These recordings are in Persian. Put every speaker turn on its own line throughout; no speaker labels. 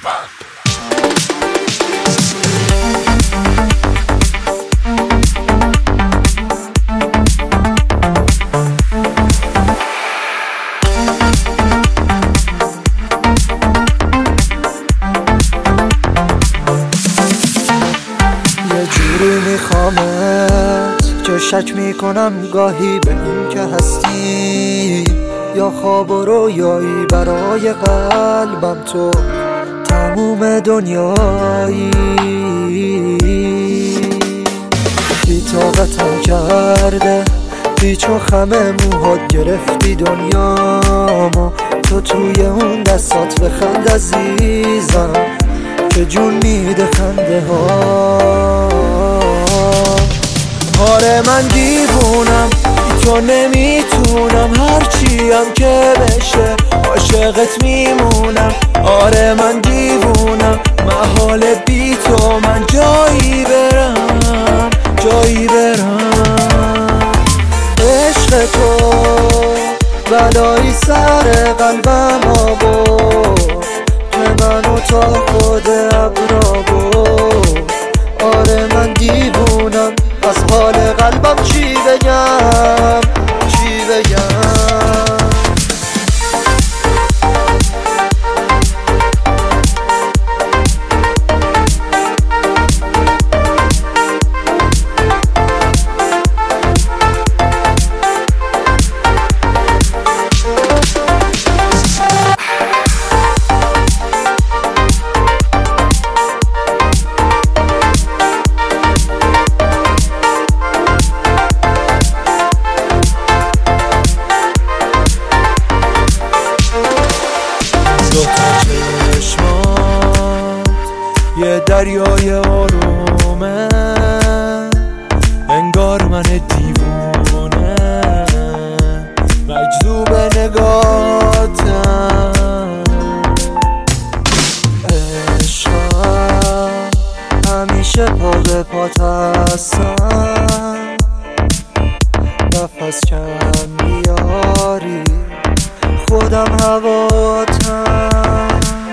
یه جوری میخوامت که شک میکنم گاهی به این که هستی یا خواب و رویایی برای قلبم تو تموم دنیایی. بی طاقتم کرده پیچ و خم موهات گرفتی دنیامو تو توی اون دستات بخند عزیزم که جون میده خنده ها. آره من دیوونم تو نمیتونم هرچیم که بشه عاشقت میمونم. آره من دیوونم محال بی تو من جایی برم جایی برم. عشق تو بلایی سر قلبم آورد که منو تا خود ابرا برد. آره من دیوونم از حال قلبم چی بگم چی بگم. یه دریای آرومه انگار من دیوونه مجذوب نگاتم. عشقم همیشه پا به پات هستم نفس کم بیاری خودم هواتم.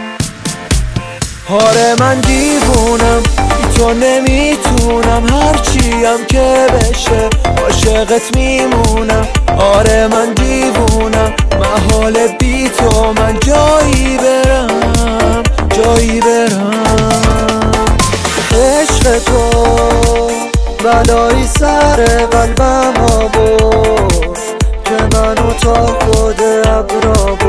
آره من دیوونم تو نمیتونم هرچیم که بشه عاشقت میمونم. آره من دیوونم محال بی تو من جایی برم جایی برم. عشق تو بلایی سر قلبم آورد که منو تا خود ابرا